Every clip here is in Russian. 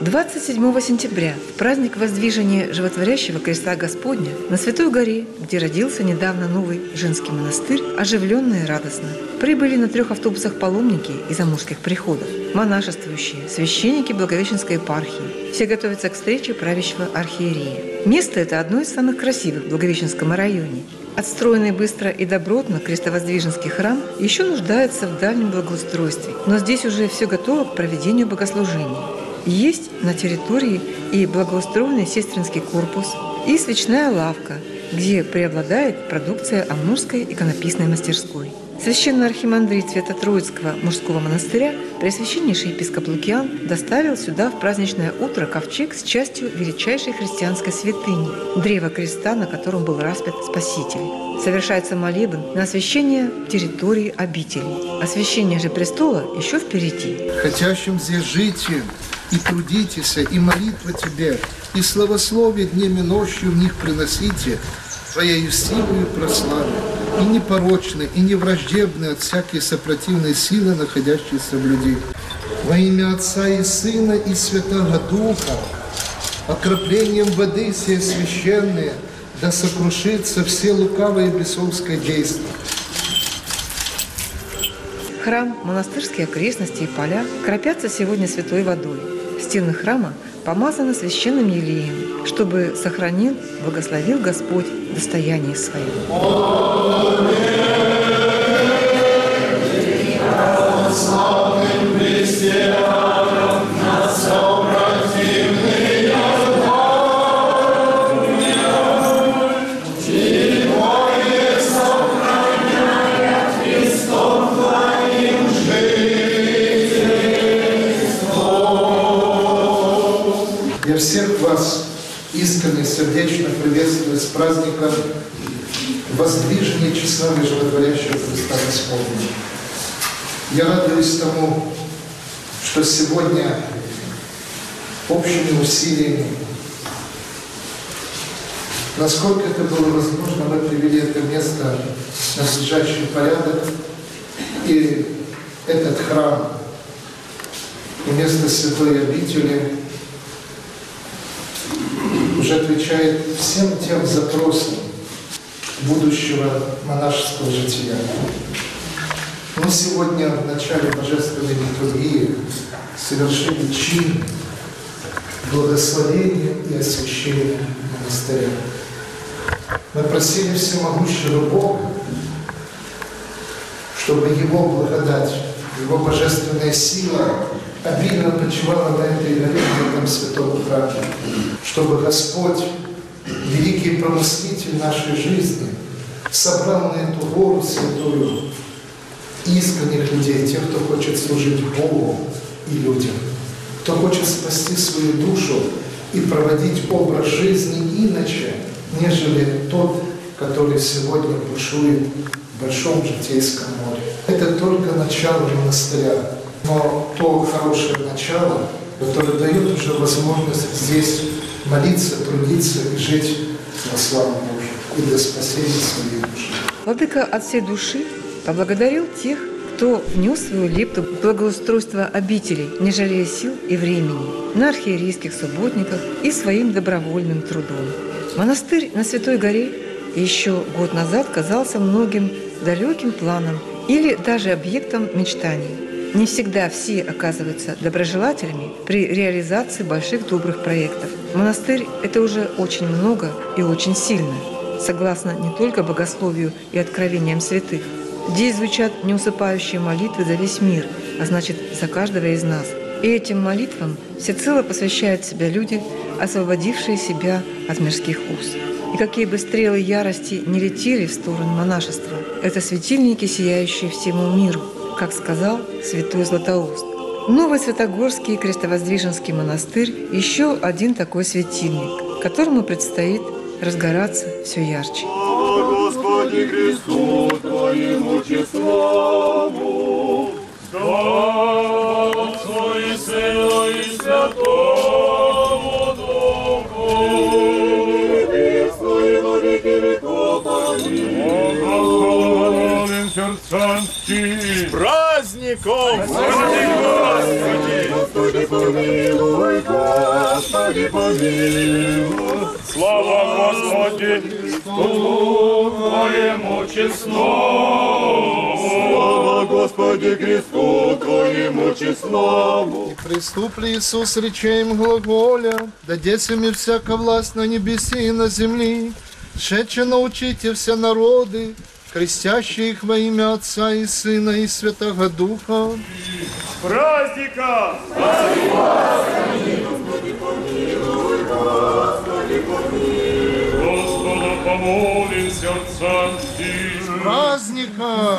27 сентября, в праздник воздвижения животворящего креста Господня, на Святой горе, где родился недавно новый женский монастырь, оживленно и радостно, прибыли на 3 автобусах паломники из амурских приходов, монашествующие, священники Благовещенской епархии. Все готовятся к встрече правящего архиерея. Место это одно из самых красивых в Благовещенском районе. Отстроенный быстро и добротно крестовоздвиженский храм еще нуждается в дальнем благоустройстве, но здесь уже все готово к проведению богослужений. Есть на территории и благоустроенный сестринский корпус, и свечная лавка, где преобладает продукция Амурской иконописной мастерской. Священный архимандрит Свято-Троицкого мужского монастыря Преосвященнейший епископ Лукиан доставил сюда в праздничное утро ковчег с частью величайшей христианской святыни – древа креста, на котором был распят Спаситель. Совершается молебен на освящение территории обители. Освящение же престола еще впереди. Хотящим здесь жить и трудитесь, и молитва тебе, и славословие днем и ночью в них приносите, Твоею силою прославе, и непорочны, и невраждебны от всякой сопротивной силы, находящейся в людей. Во имя Отца и Сына и Святого Духа, окроплением воды сие священные, да сокрушится все лукавые бесовское действие. Храм, монастырские окрестности и поля кропятся сегодня святой водой. Стены храма помазаны священным елеем, чтобы сохранил, благословил Господь достояние свое. Я всех вас искренне, сердечно приветствую с праздником воздвижения честного и животворящего Христа Господня. Я радуюсь тому, что сегодня общими усилиями, насколько это было возможно, мы привели это место в надлежащий порядок, и этот храм, и место святой обители уже отвечает всем тем запросам будущего монашеского жития. Мы сегодня в начале Божественной литургии совершили чин благословения и освящения монастыря. Мы просили всемогущего Бога, чтобы Его благодать, Его божественная сила обильно почивала на этой горе, в этом святом храме, чтобы Господь, великий промыслитель нашей жизни, собрал на эту гору святую искренних людей, тех, кто хочет служить Богу и людям, кто хочет спасти свою душу и проводить образ жизни иначе, нежели тот, который сегодня бушует в большом житейском море. Это только начало монастыря, но то хорошее начало, которое дает уже возможность здесь молиться, трудиться и жить во славу Божию и для спасения своей души. Владыка от всей души поблагодарил тех, кто внес свою лепту в благоустройство обителей, не жалея сил и времени, на архиерейских субботниках и своим добровольным трудом. Монастырь на Святой горе еще год назад казался многим далеким планом или даже объектом мечтаний. Не всегда все оказываются доброжелателями при реализации больших добрых проектов. Монастырь – это уже очень много и очень сильно, согласно не только богословию и откровениям святых. Здесь звучат неусыпающие молитвы за весь мир, а значит, за каждого из нас. И этим молитвам всецело посвящают себя люди, освободившие себя от мирских уз. И какие бы стрелы ярости не летели в сторону монашества, это светильники, сияющие всему миру, как сказал святой Златоуст. Новый Святогорский крестовоздвиженский монастырь – еще один такой светильник, которому предстоит разгораться все ярче. Господи, кресту Твоему честному, Отцу и Сыну и Святому Духу, Христу и во веки веков. Аминь. Благословен сердцем праздником! Господи, помилуй, Господи! Господи, помилуй. Слава Господи, Христу Твоему честному. Слава Господи, Христу Твоему честному. Приступли Иисус речеем глаголя, дадется мне всяка власть на небеси и на земли. Шедше научите все народы, крестящие их во имя Отца и Сына и Святого Духа. Праздника! Господа помолим сердца и Праздника!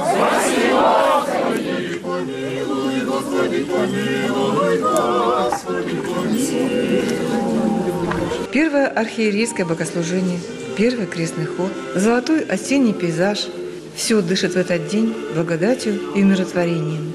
Первое архиерейское богослужение, первый крестный ход, золотой осенний пейзаж – все дышит в этот день благодатью и умиротворением.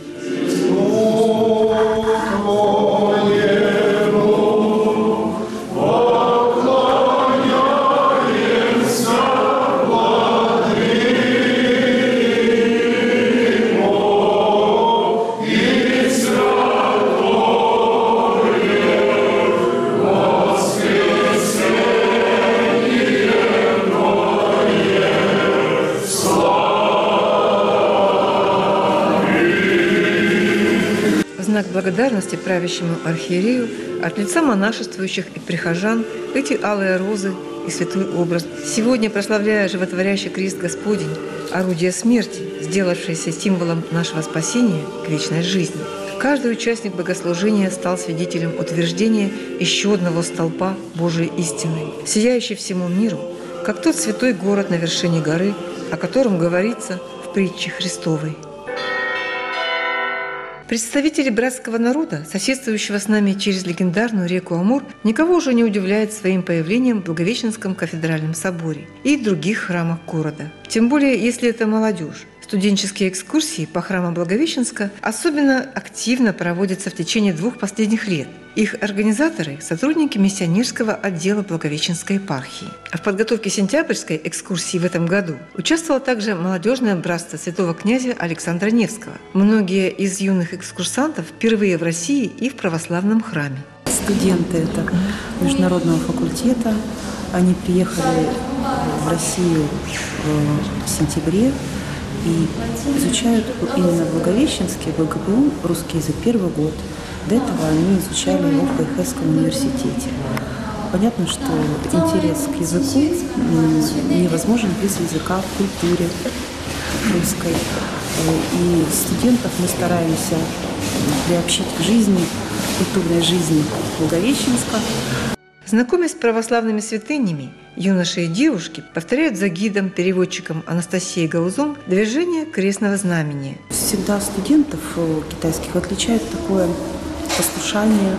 В знак благодарности правящему архиерею от лица монашествующих и прихожан эти алые розы и святой образ, сегодня прославляя животворящий крест Господень, орудие смерти, сделавшееся символом нашего спасения к вечной жизни. Каждый участник богослужения стал свидетелем утверждения еще одного столпа Божией истины, сияющий всему миру, как тот святой город на вершине горы, о котором говорится в притче Христовой. Представители братского народа, соседствующего с нами через легендарную реку Амур, никого уже не удивляет своим появлением в Благовещенском кафедральном соборе и других храмах города. Тем более, если это молодежь. Студенческие экскурсии по храмам Благовещенска особенно активно проводятся в течение 2 последних лет. Их организаторы – сотрудники миссионерского отдела Благовещенской епархии. А в подготовке сентябрьской экскурсии в этом году участвовало также молодежное братство святого князя Александра Невского. Многие из юных экскурсантов впервые в России и в православном храме. Студенты это международного факультета. Они приехали в Россию в сентябре и изучают именно в Благовещенске, в БГПУ, русский язык первый год. До этого они изучали его в Байхайском университете. Понятно, что интерес к языку невозможен без языка в культуре русской. И студентов мы стараемся приобщить к жизни, культурной жизни Благовещенска. Знакомясь с православными святынями, юноши и девушки повторяют за гидом, переводчиком Анастасией Гаузон движение крестного знамения. Всегда студентов китайских отличает такое послушание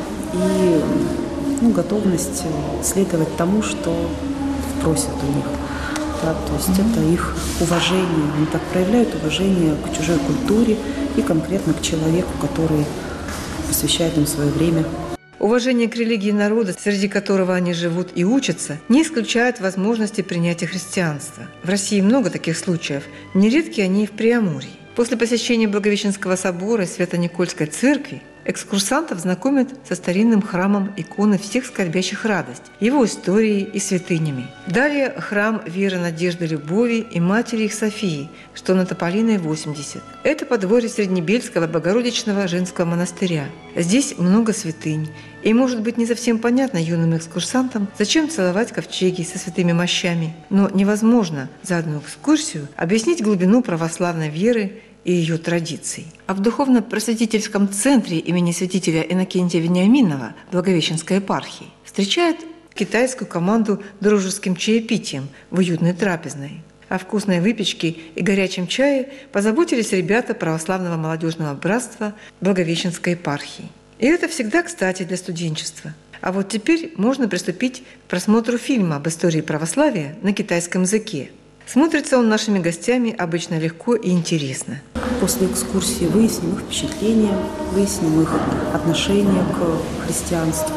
и готовность следовать тому, что просят у них. Да, то есть это их уважение. Они так проявляют уважение к чужой культуре и конкретно к человеку, который посвящает им свое время. Уважение к религии народа, среди которого они живут и учатся, не исключает возможности принятия христианства. В России много таких случаев, нередки они и в Преамурье. После посещения Благовещенского собора и Свято-Никольской церкви экскурсантов знакомят со старинным храмом иконы всех скорбящих радость, его историей и святынями. Далее храм Веры, Надежды, Любови и Матери их Софии, что на Тополиной 80. Это подворье Среднебельского Богородичного женского монастыря. Здесь много святынь, и может быть не совсем понятно юным экскурсантам, зачем целовать ковчеги со святыми мощами, но невозможно за одну экскурсию объяснить глубину православной веры и ее традиций. А в духовно-просветительском центре имени святителя Иннокентия Вениаминова Благовещенской епархии встречают китайскую команду дружеским чаепитием в уютной трапезной. О вкусной выпечке и горячем чае позаботились ребята православного молодежного братства Благовещенской епархии. И это всегда кстати для студенчества. А вот теперь можно приступить к просмотру фильма об истории православия на китайском языке. Смотрится он нашими гостями обычно легко и интересно. После экскурсии выясним их впечатления, выясним их отношение к христианству.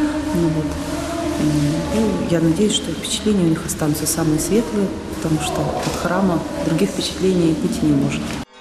И я надеюсь, что впечатления у них останутся самые светлые, потому что от храма других впечатлений быть не может.